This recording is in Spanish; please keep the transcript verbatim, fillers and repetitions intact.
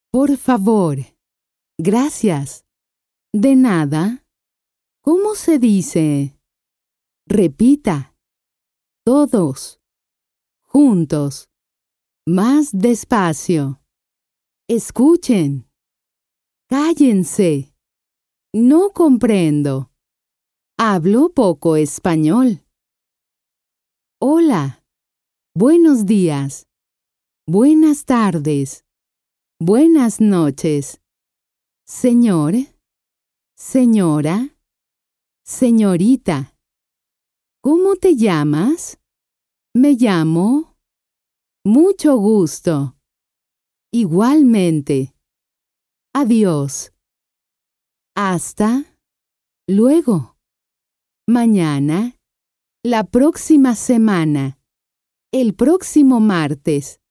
Por favor. Gracias. De nada. ¿Cómo se dice? Repita. Todos. Juntos. Más despacio. Escuchen. Cállense. No comprendo. Hablo poco español. Hola. Buenos días. Buenas tardes. Buenas noches. Señor. Señora. Señorita. ¿Cómo te llamas? Me llamo. Mucho gusto. Igualmente. Adiós. Hasta luego. Mañana. La próxima semana. El próximo martes.